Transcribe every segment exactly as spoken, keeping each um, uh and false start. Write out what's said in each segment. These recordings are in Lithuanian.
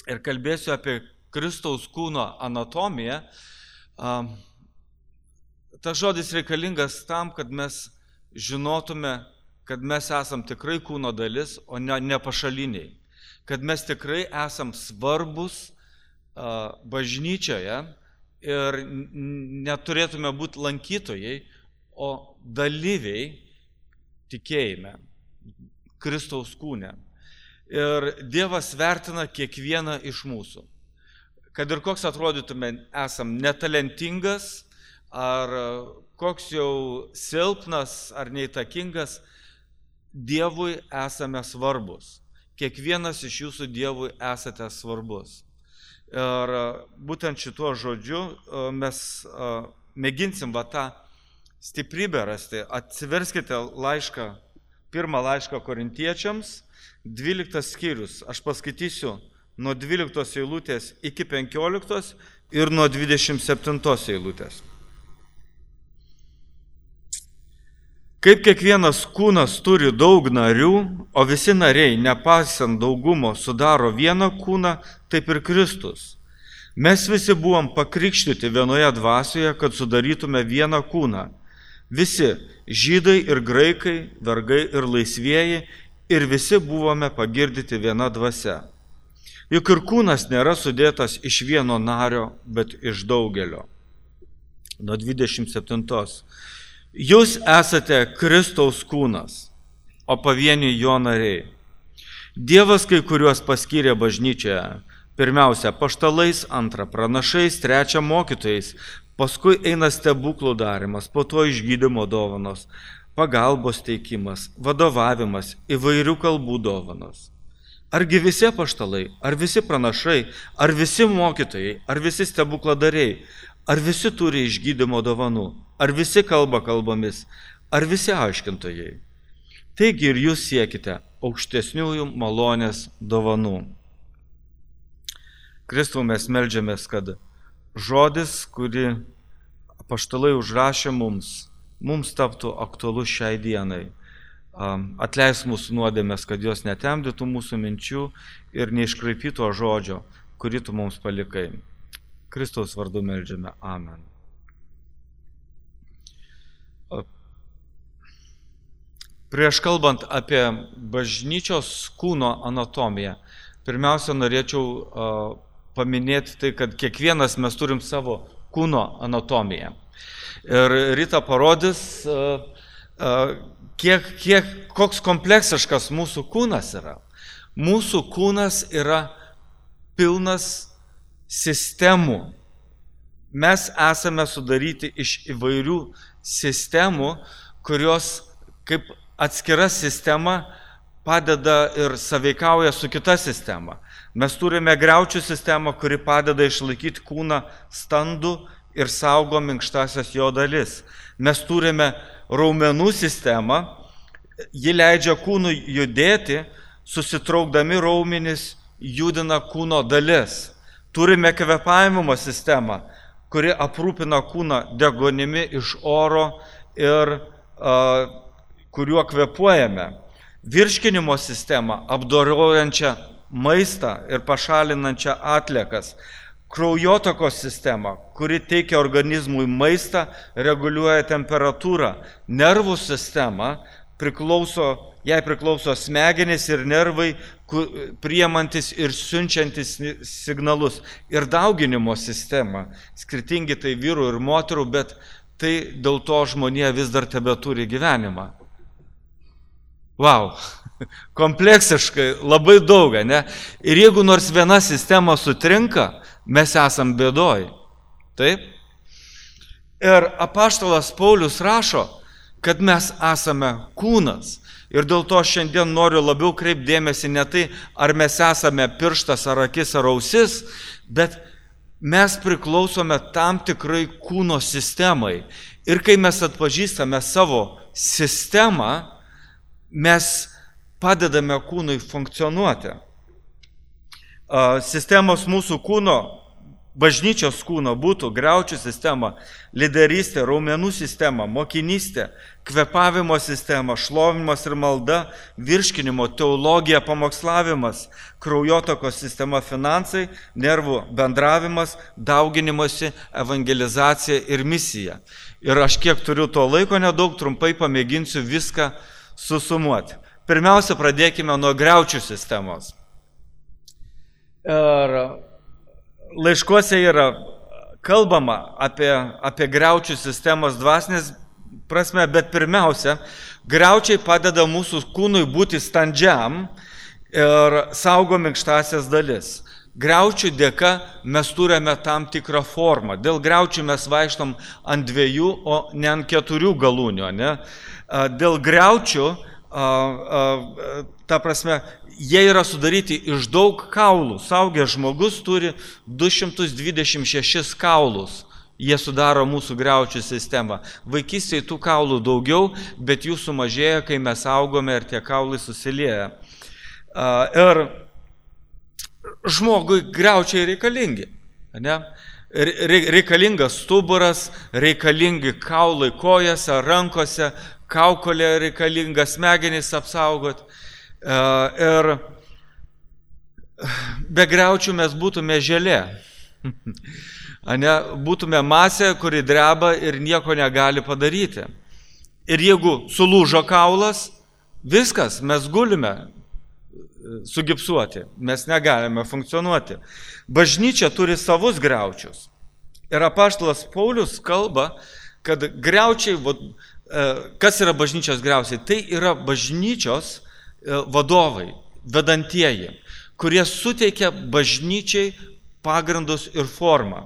ir kalbėsiu apie Kristaus kūno anatomiją. Tas žodis reikalingas tam, kad mes žinotume, kad mes esam tikrai kūno dalis, o ne, ne pašaliniai. Kad mes tikrai esam svarbus a, bažnyčioje ir neturėtume būti lankytojai, o dalyviai tikėjime, Kristaus kūne. Ir Dievas vertina kiekvieną iš mūsų. Kad ir koks atrodytume, esam netalentingas, ar koks jau silpnas, ar neįtakingas, Dievui esame svarbus. Kiekvienas iš jūsų Dievui esate svarbus. Ir būtent šituo žodžiu mes mėginsim va tą stiprybę rasti. Atsiverskite laišką, pirmą laišką Korintiečiams, dvyliktas skyrius. Aš paskaitysiu nuo dvyliktos eilutės iki penkioliktos ir nuo dvidešimt septintos eilutės. Kaip kiekvienas kūnas turi daug narių, o visi nariai, nepaisant daugumo, sudaro vieną kūną, taip ir Kristus. Mes visi buvom pakrikštyti vienoje dvasioje, kad sudarytume vieną kūną. Visi, žydai ir graikai, vergai ir laisvieji, ir visi buvome pagirdyti viena dvasia. Juk ir kūnas nėra sudėtas iš vieno nario, bet iš daugelio. Nuo dvidešimt septintos. Jūs esate Kristaus kūnas, o pavieniai jo nariai. Dievas kai kuriuos paskyrė bažnyčioje. Pirmiausia, apaštalais, antra, pranašais, trečia, mokytojais. Paskui eina stebuklų darimas, po to išgydymo dovanos, pagalbos teikimas, vadovavimas, įvairių kalbų dovanos. Argi visi apaštalai, ar visi pranašai, ar visi mokytojai, ar visi stebukladariai, ar visi turi išgydymo dovanų, ar visi kalba kalbomis, ar visi aiškintojai. Taigi ir jūs siekite aukštesniųjų malonės dovanų. Kristau, mes meldžiamės, kad žodis, kurį apaštalai užrašė mums, mums taptų aktualus šiai dienai. Atleis mūsų nuodėmės, kad jos netemdytų mūsų minčių ir neiškraipytų žodžio, kurį tu mums palikai. Kristaus vardu meldžiame. Amen. Prieš kalbant apie bažnyčios kūno anatomiją, pirmiausia, norėčiau paminėti tai, kad kiekvienas mes turim savo kūno anatomiją. Ir Rita parodys, kiek, kiek, koks kompleksiškas mūsų kūnas yra. Mūsų kūnas yra pilnas sistemų. Mes esame sudaryti iš įvairių sistemų, kurios kaip atskira sistema padeda ir sąveikauja su kita sistema. Mes turime griaučių sistemą, kuri padeda išlaikyti kūną standų ir saugo minkštasias jo dalis. Mes turime raumenų sistemą, ji leidžia kūnui judėti, susitraukdami raumenis judina kūno dalis. Turime kvėpavimo sistemą, kuri aprūpina kūną degonimi iš oro ir uh, kuriuo kvėpuojame. Virškinimo sistemą, apdorojančią maistą ir pašalinančią atliekas. Kraujotakos sistemą, kuri teikia organizmui maistą, reguliuoja temperatūrą. Nervų sistema, priklauso, jai priklauso smegenys ir nervai, priimantis ir siunčiantis signalus. Ir dauginimo sistema, skirtingi tai vyrų ir moterų, bet tai dėl to žmonija vis dar tebeturi gyvenimą. Vau, kompleksiškai, labai daug, ne? Ir jeigu nors viena sistema sutrinka, mes esam bėdoj. Taip? Ir apaštalas Paulius rašo, kad mes esame kūnas. Ir dėl to šiandien noriu labiau kreipdėmėsi ne tai, ar mes esame pirštas, ar akis, ar ausis, bet mes priklausome tam tikrai kūno sistemai. Ir kai mes atpažįstame savo sistemą, mes padedame kūnui funkcionuoti. Sistemos mūsų kūno bažnyčios kūno būtų griaučių sistema, lyderystė, raumenų sistema, mokinystė, kvepavimo sistema, šlovinimas ir malda, virškinimo, teologija, pamokslavimas, kraujotokos sistema, finansai, nervų bendravimas, dauginimosi, evangelizacija ir misija. Ir aš kiek turiu to laiko nedaug, trumpai pamėginsiu viską susumuoti. Pirmiausia, pradėkime nuo griaučių sistemos. Ir laiškuose yra kalbama apie, apie griaučių sistemos dvasinės prasme, bet pirmiausia, griaučiai padeda mūsų kūnui būti standžiam ir saugo minkštasias dalis. Griaučių dėka mes turime tam tikrą formą. Dėl griaučių mes vaikštom ant dviejų, o ne ant keturių galūnių. Ne? Dėl griaučių, ta prasme, jie yra sudaryti iš daug kaulų. Saugęs žmogus turi du šimtus dvidešimt šešis kaulus. Jie sudaro mūsų griaučių sistemą. Vaikystėje tų kaulų daugiau, bet jų sumažėja, kai mes augome ir tie kaulai susilieja. Ir žmogui griaučiai reikalingi. Ne? Reikalingas stuburas, reikalingi kaulai kojose, rankose, kaukolė reikalinga, smegenys apsaugot. Ir be griaučių mes būtume želė. Ne? Būtume masė, kuri dreba ir nieko negali padaryti. Ir jeigu sulūžo kaulas, viskas, mes gulime sugipsuoti, mes negalime funkcionuoti. Bažnyčia turi savus griaučius. Ir apaštalas Paulius kalba, kad griaučiai, kas yra bažnyčios griaučiai, tai yra bažnyčios vadovai, vedantieji, kurie suteikia bažnyčiai pagrindus ir formą.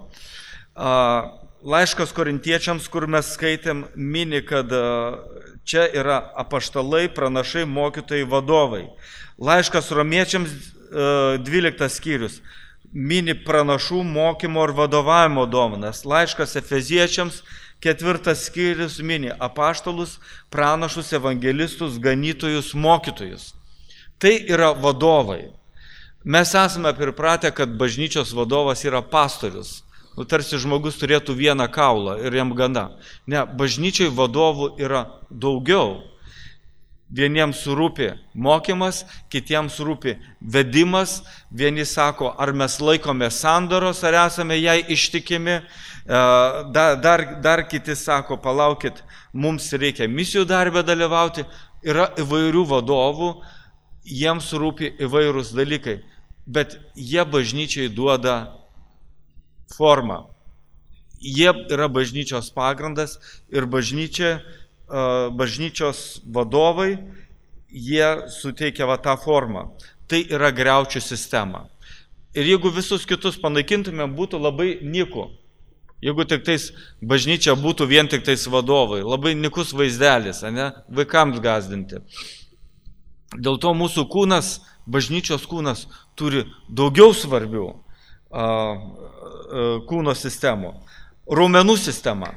Laiškas korintiečiams, kur mes skaitėm, mini, kad čia yra apaštalai, pranašai, mokytojai, vadovai. Laiškas romiečiams dvyliktas skyrius mini pranašų mokymo ir vadovavimo dovanas. Laiškas efeziečiams ketvirtas skyrius mini apaštalus, pranašus, evangelistus, ganytojus, mokytojus. Tai yra vadovai. Mes esame pripratę, kad bažnyčios vadovas yra pastorius. Nu, tarsi žmogus turėtų vieną kaulą ir jam gana. Ne, bažnyčiai vadovų yra daugiau. Vieniems rūpi mokymas, kitiems rūpi vedimas. Vieni sako, ar mes laikome sandoros, ar esame jai ištikimi. Dar, dar, dar kiti sako, palaukit, mums reikia misijų darbę dalyvauti. Yra įvairių vadovų, jiems rūpi įvairūs dalykai, bet jie bažnyčiai duoda formą. Jie yra bažnyčios pagrindas ir bažnyčia, bažnyčios vadovai, jie suteikia va tą formą. Tai yra griaučių sistema. Ir jeigu visus kitus panaikintume, būtų labai nyku. Jeigu tik tais bažnyčia būtų vien tik tais vadovai, labai nykus vaizdelis, ne? Vaikams gazdinti. Dėl to mūsų kūnas, bažnyčios kūnas, turi daugiau svarbių a, a, kūno sistemų. Raumenų sistema.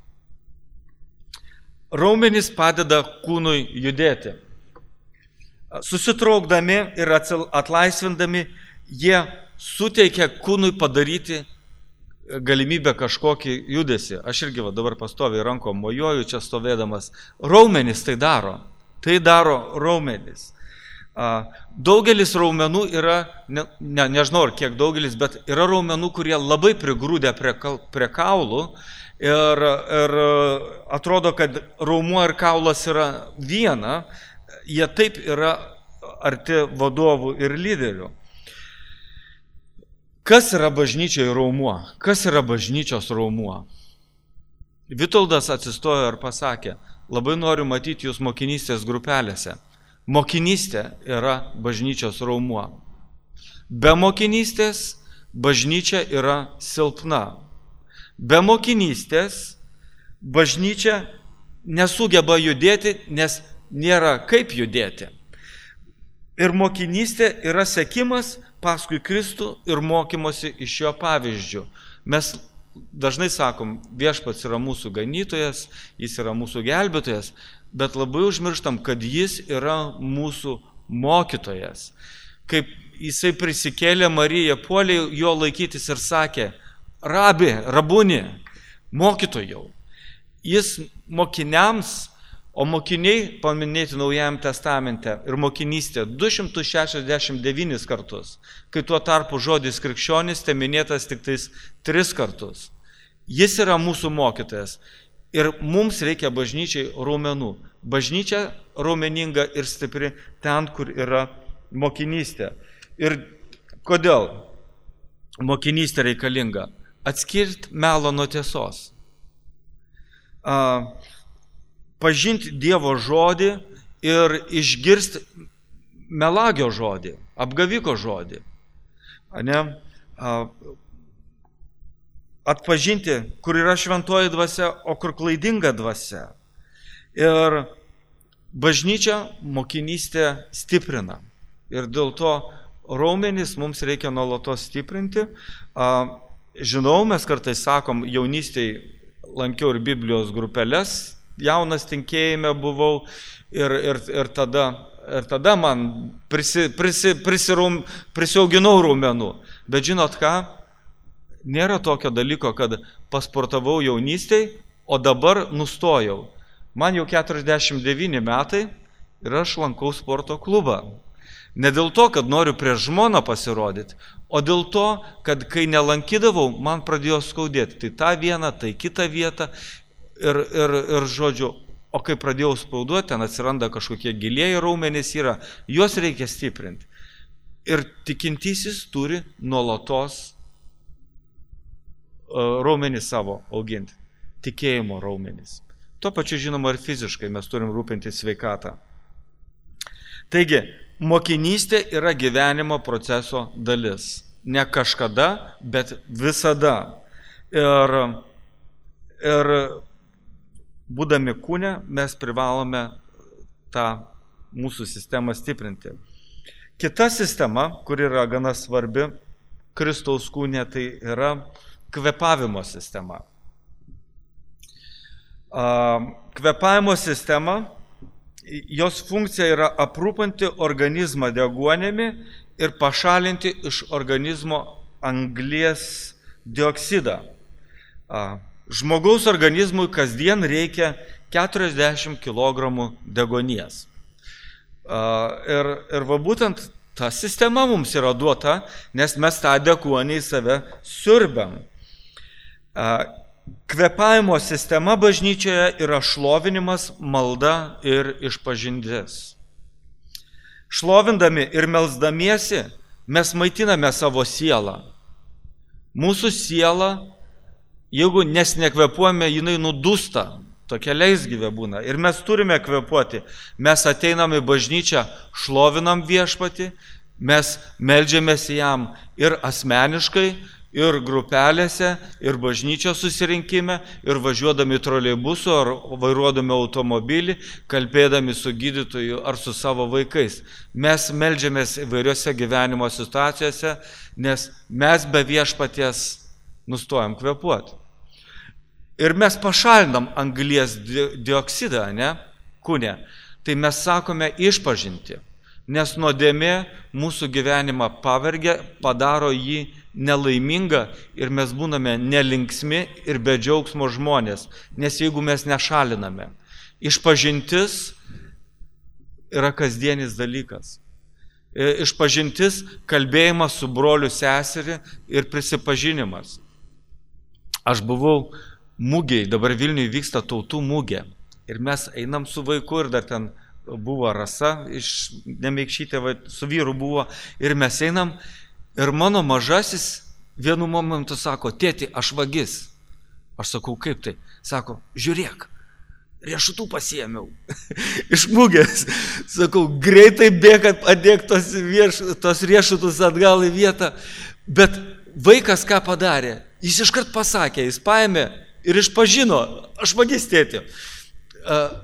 Raumenys padeda kūnui judėti. Susitraukdami ir atlaisvindami, jie suteikia kūnui padaryti galimybę kažkokį judesį. Aš irgi va, dabar pastoviai rankom mojuoju čia stovėdamas. Raumenys tai daro. Tai daro raumenys. Daugelis raumenų yra, ne, ne, nežinau ar kiek daugelis, bet yra raumenų, kurie labai prigrūdė prie, prie kaulų ir, ir atrodo, kad raumuo ir kaulas yra viena, jie taip yra arti vadovų ir lyderių. Kas yra bažnyčiai raumuo? Kas yra bažnyčios raumuo? Vitoldas atsistojo ir pasakė, labai noriu matyti jūs mokinystės grupelėse. Mokinystė yra bažnyčios raumuo. Be mokinystės bažnyčia yra silpna. Be mokinystės bažnyčia nesugeba judėti, nes nėra kaip judėti. Ir mokinystė yra sekimas paskui Kristų ir mokymosi iš jo pavyzdžių. Mes dažnai sakom, viešpats yra mūsų ganytojas, jis yra mūsų gelbėtojas, bet labai užmirštam, kad jis yra mūsų mokytojas. Kaip jisai prisikėlė, Marija puolė jo laikytis ir sakė, rabi, rabuni, mokytojau. Jis mokiniams, o mokiniai paminėti Naujajame testamente ir mokinystė du šimtus šešiasdešimt devynis kartus, kai tuo tarpu žodis krikščionis te minėtas tik tais tris kartus. Jis yra mūsų mokytojas ir mums reikia bažnyčiai raumenų. Bažnyčia raumeninga ir stipri ten, kur yra mokinystė. Ir kodėl mokinystė reikalinga? Atskirti melo nuo tiesos. Uh, pažinti Dievo žodį ir išgirsti melagio žodį, apgaviko žodį. Ne? Atpažinti, kur yra šventoji dvasia, o kur klaidinga dvasia. Ir bažnyčia mokinystė stiprina. Ir dėl to raumenys mums reikia nuolatos stiprinti. Žinau, mes kartais sakom, jaunystėj lankiau ir Biblijos grupeles, jaunas tinkėjime buvau ir, ir, ir, tada, ir tada man prisi, prisi, prisirum, prisiauginau raumenų. Bet žinot ką, nėra tokio dalyko, kad pasportavau jaunystėj, o dabar nustojau. Man jau keturiasdešimt devyni metai ir aš lankau sporto klubą. Ne dėl to, kad noriu prieš žmoną pasirodyti, o dėl to, kad kai nelankydavau, man pradėjo skaudėti. Tai tą vieną, tai kitą vietą. Ir, ir, ir žodžiu, o kai pradėjau spauduoti, ten atsiranda kažkokie gilieji raumenys yra, juos reikia stiprinti. Ir tikintysis turi nuolatos uh, raumenys savo auginti, tikėjimo raumenys. Tuo pačiu žinoma ir fiziškai mes turim rūpinti sveikatą. Taigi, mokinystė yra gyvenimo proceso dalis. Ne kažkada, bet visada. Ir, ir būdami kūne, mes privalome tą mūsų sistemą stiprinti. Kita sistema, kur yra gana svarbi Kristaus kūne, tai yra kvėpavimo sistema. Kvėpavimo sistema, jos funkcija yra aprūpinti organizmą deguonimi ir pašalinti iš organizmo anglies dioksidą. Žmogaus organizmui kasdien reikia keturiasdešimt kilogramų deguonies. Ir, ir va būtent ta sistema mums yra duota, nes mes tą deguonį į save siurbiam. Kvėpavimo sistema bažnyčioje yra šlovinimas, malda ir išpažintis. Šlovindami ir melsdamiesi mes maitiname savo sielą. Mūsų siela, jeigu nes nekvėpuojame, jinai nudūsta, tokia leisgyvė būna. Ir mes turime kvėpuoti. Mes ateiname į bažnyčią, šlovinam viešpatį, mes meldžiamės jam ir asmeniškai, ir grupelėse, ir bažnyčios susirinkime, ir važiuodami troleibusu, ar vairuodami automobilį, kalbėdami su gydytoju ar su savo vaikais. Mes meldžiamės įvairiose gyvenimo situacijose, nes mes be viešpaties nustojam kvėpuoti. Ir mes pašalinam anglies dioksidą, ne, kūne. Tai mes sakome išpažinti, nes nuodėmė mūsų gyvenimą pavergia, padaro jį nelaimingą ir mes būname nelinksmi ir be džiaugsmo žmonės, nes jeigu mes nešaliname. Išpažintis yra kasdienis dalykas. Išpažintis, kalbėjimas su broliu seseri ir prisipažinimas. Aš buvau mūgiai, dabar Vilniuje vyksta tautų mūgė. Ir mes einam su vaiku ir dar ten buvo Rasa iš Nemeikšytė, su vyru buvo. Ir mes einam ir mano mažasis vienu momentu sako, tėti, aš vagis. Aš sakau, kaip tai? Sako, žiūrėk, riešutų pasiėmiau iš mūgės. Sakau, greitai bėg, padėk tos, vieš, tos riešutus atgal į vietą. Bet vaikas ką padarė? Jis iškart pasakė, jis paėmė ir išpažino, aš vagis, tėti. Uh,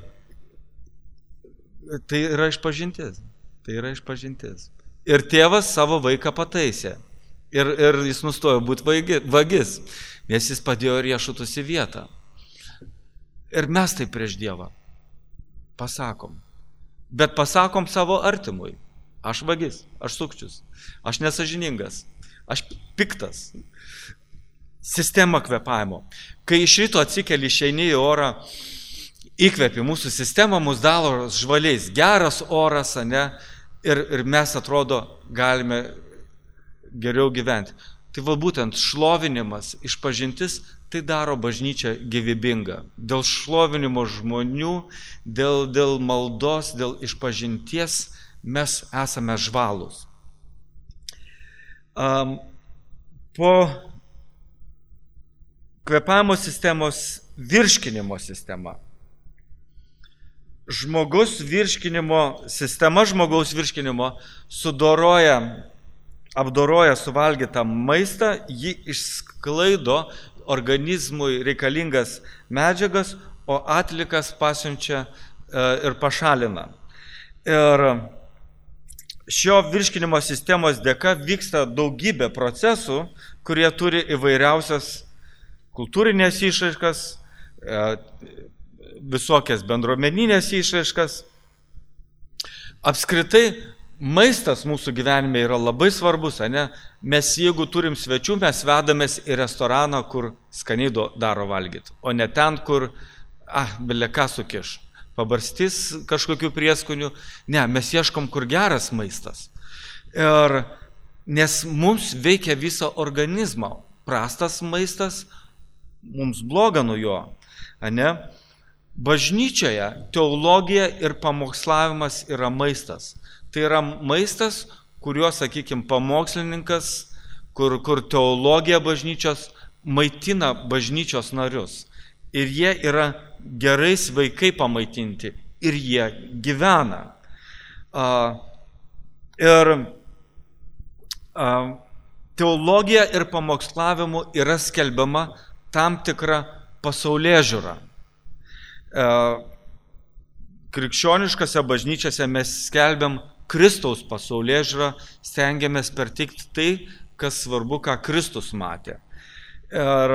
tai yra išpažintis. Tai yra išpažintis. Ir tėvas savo vaiką pataisė. Ir, ir jis nustojo būti vagis, nes jis padėjo riešutus į vietą. Ir mes tai prieš Dievą pasakom. Bet pasakom savo artimui. Aš vagis, aš sukčius, aš nesažiningas, aš piktas. sistema kvėpavimo. Kai iš ryto atsikeli, išeini į orą, įkvėpi mūsų sistemą, mus daro žvaliais. Geras oras, ne? Ir, ir mes, atrodo, galime geriau gyventi. Tai va būtent šlovinimas, išpažintis, tai daro bažnyčią gyvybingą. Dėl šlovinimo žmonių, dėl, dėl maldos, dėl išpažinties mes esame žvalūs. Um, po kvėpavimo sistemos virškinimo sistema. Žmogus virškinimo, sistema žmogaus virškinimo sudoroja, apdoroja suvalgytą maistą, jį išsklaido organizmui reikalingas medžiagas, o atlikas pasiunčia ir pašalina. Ir šio virškinimo sistemos dėka vyksta daugybė procesų, kurie turi įvairiausias kultūrinės išraiškas, visokias bendruomeninės išraiškas. Apskritai, maistas mūsų gyvenime yra labai svarbus, ne? Mes jeigu turim svečių, mes vedamės į restoraną, kur skaniai daro valgyti, o ne ten, kur, ah, bile ką sukiš, pabarstys kažkokių prieskonių. Ne, mes ieškom, kur geras maistas. Ir nes mums veikia visą organizmą. Prastas maistas, mums bloga nuo jo, ne? Bažnyčioje teologija ir pamokslavimas yra maistas. Tai yra maistas, kuriuo, sakykime, pamokslininkas, kur, kur teologija bažnyčios maitina bažnyčios narius. Ir jie yra gerai sveikai pamaitinti. Ir jie gyvena. Uh, ir uh, teologija ir pamokslavimu yra skelbiama tam tikra pasaulėžiūra. Krikščioniškose bažnyčiose mes skelbiam Kristaus pasaulėžiūrą, stengiamės perteikti tai, kas svarbu, ką Kristus matė. Ir,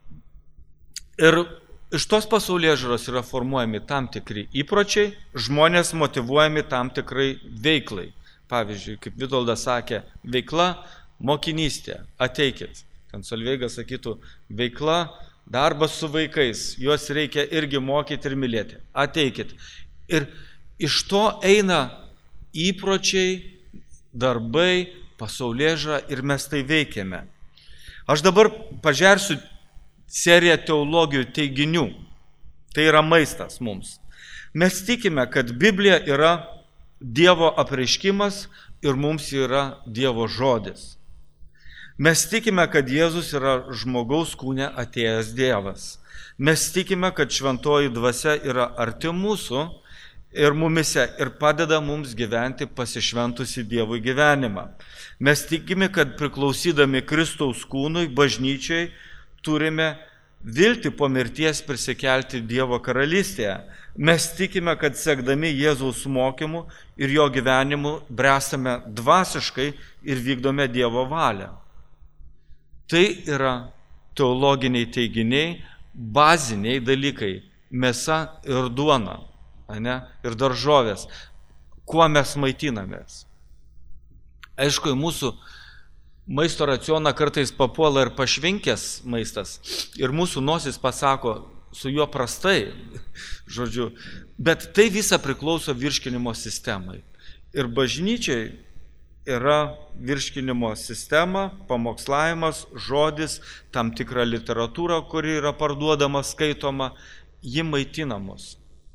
ir iš tos pasaulėžiūros yra formuojami tam tikri įpročiai, žmonės motyvuojami tam tikrai veiklai. Pavyzdžiui, kaip Vitoldas sakė, veikla mokinystė, ateikit. Ten Solveigas sakytų, veikla darbas su vaikais, juos reikia irgi mokyti ir mylėti. Ateikit. Ir iš to eina įpročiai, darbai, pasaulėžiūra ir mes tai veikiame. Aš dabar pažersiu seriją teologijų teiginių. Tai yra maistas mums. Mes tikime, kad Biblija yra Dievo apreiškimas ir mums yra Dievo žodis. Mes tikime, kad Jėzus yra žmogaus kūne atėjęs Dievas. Mes tikime, kad šventoji dvasia yra arti mūsų ir mumise ir padeda mums gyventi pasišventusi Dievui gyvenimą. Mes tikime, kad priklausydami Kristaus kūnui, bažnyčiai, turime viltį po mirties prisikelti Dievo karalystėje. Mes tikime, kad sekdami Jėzaus mokymu ir jo gyvenimu bręstame dvasiškai ir vykdome Dievo valią. Tai yra teologiniai teiginiai, baziniai dalykai, mėsa ir duona, ne, ir daržovės, kuo mes maitinamės. Aišku, mūsų maisto racioną kartais papuola ir pašvinkęs maistas, ir mūsų nosis pasako su juo prastai, žodžiu, bet tai visa priklauso virškinimo sistemai. Ir bažnyčiai yra virškinimo sistema, pamokslavimas, žodis, tam tikra literatūra, kuri yra parduodama, skaitoma, ji maitina mus.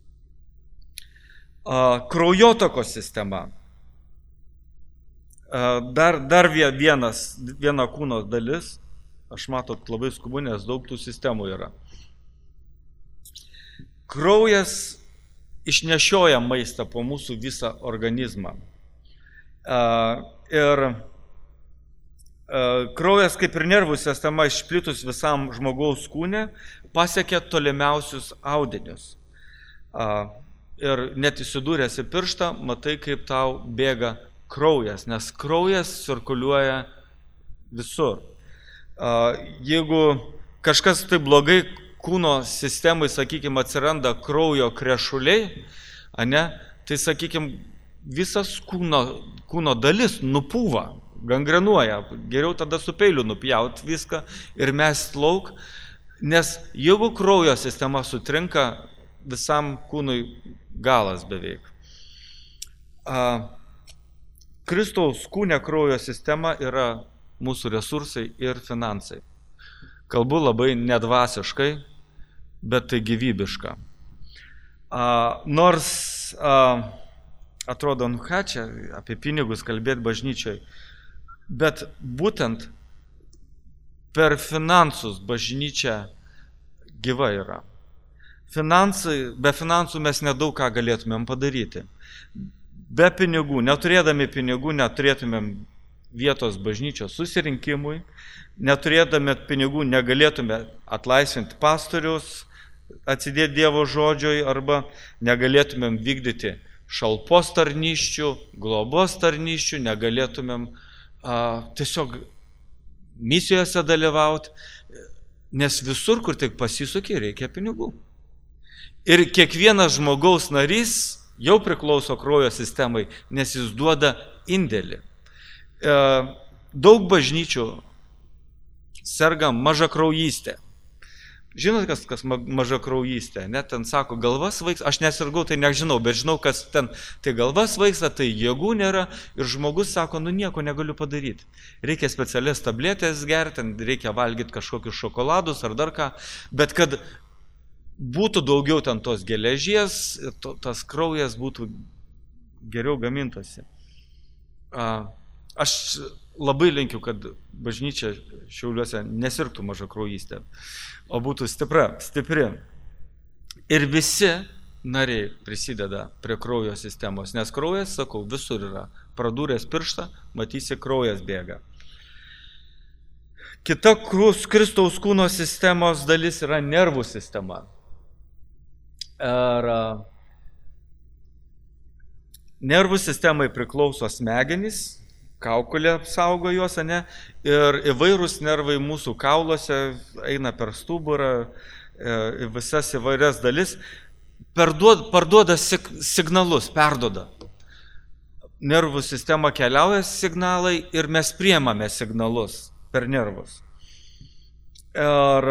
Kraujotakos sistema. Dar, dar vienas, viena kūno dalis, aš matot labai skubu, nes daug tų sistemų yra. Kraujas išnešioja maistą po mūsų visą organizmą. Ir kraujas, kaip ir nervų sistema, išplitus visam žmogaus kūne, pasiekia tolimiausius audinius. Ir net įsidūręs į pirštą, matai, kaip tau bėga kraujas, nes kraujas cirkuliuoja visur. Jeigu kažkas tai blogai kūno sistemai, sakykime, atsiranda kraujo krešuliai, ane, tai, sakykime, visas kūno, kūno dalis nupūva, gangrenuoja. Geriau tada su peiliu nupjaut viską ir mest lauk, nes jeigu kraujo sistema sutrinka, visam kūnui galas beveik. A, Kristaus kūne kraujo sistema yra mūsų resursai ir finansai. Kalbu labai nedvasiškai, bet tai gyvybiška. A, nors a, atrodo, nu ką čia apie pinigus kalbėti bažnyčiai, bet būtent per finansus bažnyčia gyva yra. Finansai, be finansų mes nedaug ką galėtumėm padaryti. Be pinigų, neturėdami pinigų, neturėtumėm vietos bažnyčios susirinkimui, neturėdami pinigų negalėtume atlaisvinti pastorius, atsidėti Dievo žodžioj, arba negalėtumėm vykdyti šalpos tarnyščių, globos tarnyščių, negalėtumėm a, tiesiog misijose dalyvauti, nes visur, kur tik pasisukė, reikia pinigų. Ir kiekvienas žmogaus narys jau priklauso kraujo sistemai, nes jis duoda indėlį. E, daug bažnyčių serga mažakraujystė. Žinot, kas, kas mažakraujystė? Net ten sako, galva svaigsta, aš nesirgau, tai nežinau, bet žinau, kas ten, tai galva svaigsta, tai jėgų nėra ir žmogus sako, nu nieko negaliu padaryti. Reikia specialias tabletės gerti, reikia valgyti kažkokius šokoladus ar dar ką, bet kad būtų daugiau ten tos geležies, to, tas kraujas būtų geriau gamintasi. A, aš labai linkiu, kad bažnyčia Šiauliuose nesirgtų mažakraujystė, o būtų stipra, stipri. Ir visi nariai prisideda prie kraujo sistemos, nes kraujas, sakau, visur yra. Pradūręs pirštą, matysi, kraujas bėga. Kita Kristaus kūno sistemos dalis yra nervų sistema. Ir nervų sistemai priklauso smegenys, kaukolė apsaugo juos, ne? Ir įvairūs nervai mūsų kauluose eina per stuburą, e, visas įvairias dalis, perduoda, parduoda sig, signalus, perduoda. Nervų sistema keliauja signalai ir mes priemame signalus per nervus. Ir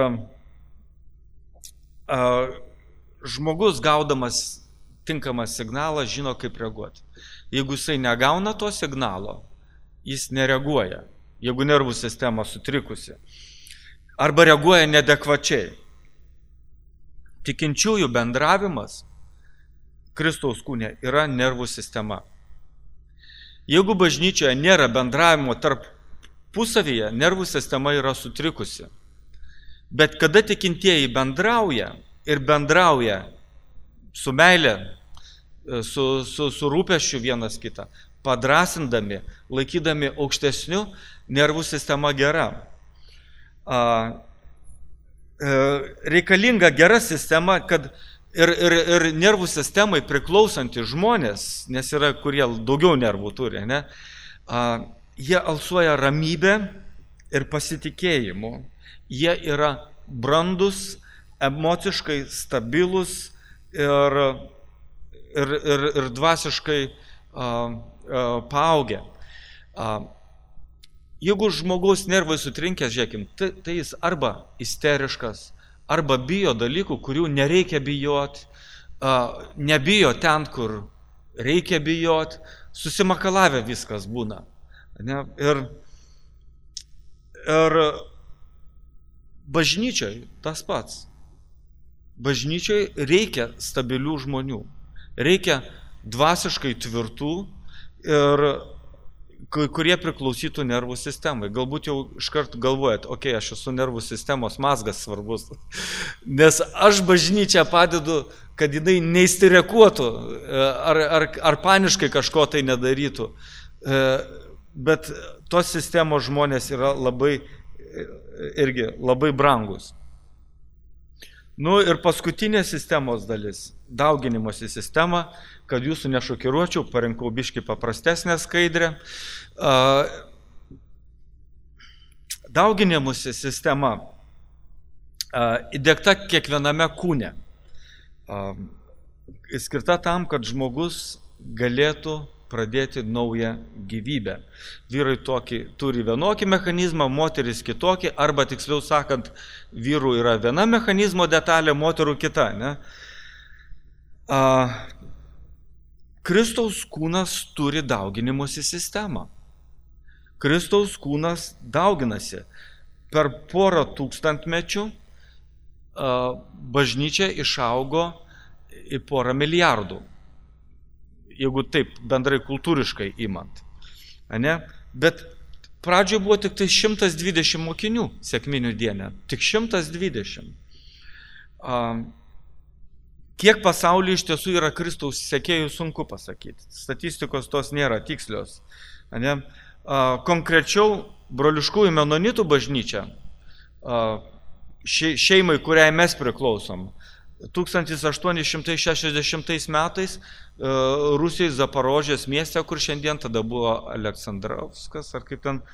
a, žmogus gaudamas tinkamą signalą žino, kaip reaguoti. Jeigu jisai negauna to signalo, jis nereaguoja, jeigu nervų sistema sutrikusi. Arba reaguoja neadekvačiai. Tikinčiųjų bendravimas Kristaus kūne yra nervų sistema. Jeigu bažnyčioje nėra bendravimo tarp pusavyje, nervų sistema yra sutrikusi. Bet kada tikintieji bendrauja ir bendrauja su meilė, su, su, su rūpesčiu vienas kitą, padrasindami, laikydami aukštesnių, nervų sistema gera. A, e, reikalinga gera sistema, kad ir, ir, ir nervų sistemai priklausanti žmonės, nes yra, kurie daugiau nervų turi, ne, a, jie alsuoja ramybę ir pasitikėjimu. Jie yra brandus, emociškai stabilus ir, ir, ir, ir dvasiškai a, a, paaugę. A, jeigu žmogaus nervai sutrinkęs, žiūrėkim, tai, tai jis arba isteriškas, arba bijo dalykų, kurių nereikia bijoti, a, nebijo ten, kur reikia bijoti, susimakalavę viskas būna. Ne? Ir, ir bažnyčiai tas pats. Bažnyčiai reikia stabilių žmonių, reikia dvasiškai tvirtų ir kurie priklausytų nervų sistemai. Galbūt jau iškart galvojat, okei, okay, aš esu nervų sistemos mazgas svarbus, nes aš bažnyčią padedu, kad jinai neįstirekuotų ar, ar, ar paniškai kažko tai nedarytų. Bet tos sistemos žmonės yra labai, irgi labai brangus. Nu ir paskutinė sistemos dalis, dauginimosi sistema, kad jūsų nešokiruočiau, parinkau biškį paprastesnę skaidrę. Dauginimosi sistema įdiegta kiekviename kūne. Skirta tam, kad žmogus galėtų pradėti naują gyvybę. Vyrai tokį, turi vienokį mechanizmą, moteris kitokį, arba tiksliau sakant, vyrų yra viena mechanizmo detalė, moterų kita. Ne? A, Kristaus kūnas turi dauginimosi sistemą. Kristaus kūnas dauginasi. Per porą tūkstantmečių a, bažnyčia išaugo į porą milijardų. Jeigu taip bendrai kultūriškai imant. Ane? Bet pradžioje buvo tik tai šimtas dvidešimt mokinių sekminių dieną. Tik šimtas dvidešimt. A, kiek pasaulyje iš tiesų yra Kristaus sekėjų, sunku pasakyti. Statistikos tos nėra tikslios. Ane? A, konkrečiau, broliškųjų menonitų bažnyčia, a, še, šeimai, kuriai mes priklausom, tūkstantis aštuoni šimtai šešiasdešimtais metais Rusijai Zaporožės mieste, kur šiandien tada buvo Aleksandrovskas, ar kaip ten,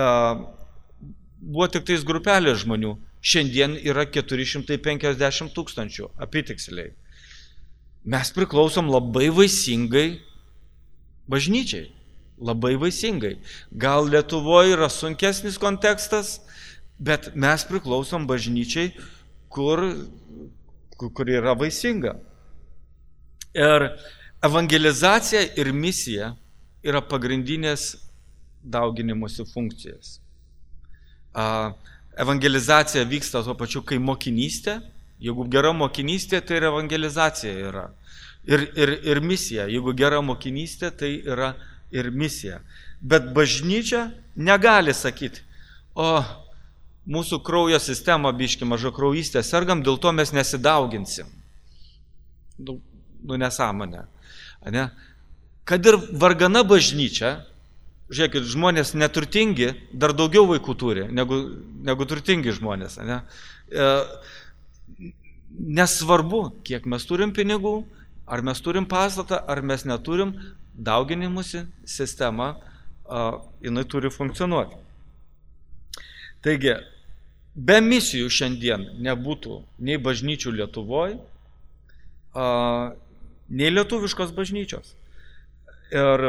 buvo tik tais grupelė žmonių. Šiandien yra keturi šimtai penkiasdešimt tūkstančių, apytiksliai. Mes priklausom labai vaisingai bažnyčiai. Labai vaisingai. Gal Lietuvoje yra sunkesnis kontekstas, bet mes priklausom bažnyčiai, kur kur yra vaisinga. Ir evangelizacija ir misija yra pagrindinės dauginimosi funkcijas. Evangelizacija vyksta tuo pačiu, kai mokinystė. Jeigu gera mokinystė, tai ir evangelizacija yra. Ir, ir, ir misija. Jeigu gera mokinystė, tai yra ir misija. Bet bažnyčia negali sakyti, o mūsų kraujo sistema biški mažakraujystė, sergam, dėl to mes nesidauginsim. Nu, nu nesąmonė. Ne? Kad ir vargana bažnyčia, žiūrėkit, žmonės neturtingi dar daugiau vaikų turi, negu, negu turtingi žmonės. Ne? E, nesvarbu, kiek mes turim pinigų, ar mes turim pastatą, ar mes neturim, dauginimusi sistema, a, jinai turi funkcionuoti. Taigi, be misijų šiandien nebūtų nei bažnyčių Lietuvoje, nei lietuviškos bažnyčios. Ir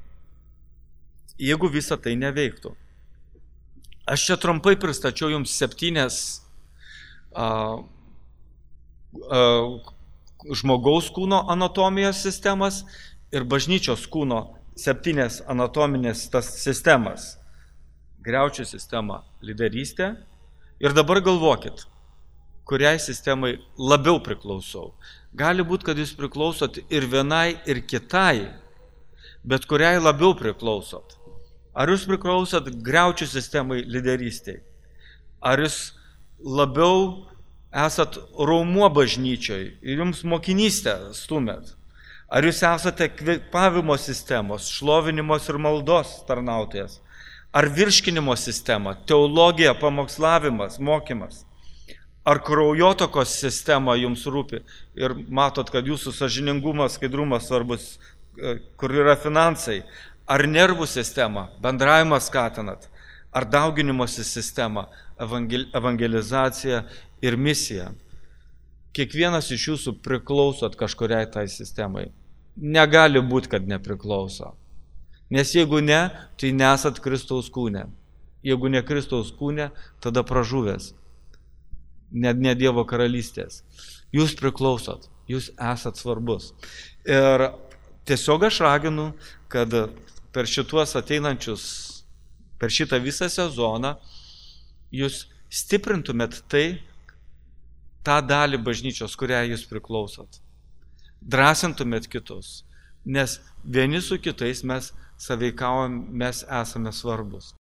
jeigu visa tai neveiktų. Aš čia trumpai pristačiau jums septynes a, a, žmogaus kūno anatomijos sistemas ir bažnyčios kūno septynes anatominės tas sistemas. Griaučių sistema, lyderystė. Ir dabar galvokit, kuriai sistemai labiau priklausau. Gali būti, kad jūs priklausot ir vienai, ir kitai, bet kuriai labiau priklausot. Ar jūs priklausot griaučių sistemai, lyderystei? Ar jūs labiau esat raumuo bažnyčioj ir jums mokinystę stumėt? Ar jūs esate kvėpavimo sistemos, šlovinimos ir maldos tarnautojas? Ar virškinimo sistema, teologija, pamokslavimas, mokymas? Ar kraujotokos sistema jums rūpi ir matot, kad jūsų sąžiningumas, skaidrumas svarbus, kur yra finansai? Ar nervų sistema, bendravimą skatinat? Ar dauginimosi sistema, evangelizacija ir misija? Kiekvienas iš jūsų priklausot kažkuriai tai sistemai. Negali būti, kad nepriklauso. Nes jeigu ne, tai nesat Kristaus kūne. Jeigu ne Kristaus kūne, tada pražuvęs. Net ne Dievo karalystės. Jūs priklausot, jūs esat svarbus. Ir tiesiog aš raginu, kad per šituos ateinančius, per šitą visą sezoną, jūs stiprintumėt tai, tą dalį bažnyčios, kurią jūs priklausot. Drąsintumėt kitus, nes vieni su kitais mes sąveikaujam, mes esame svarbus.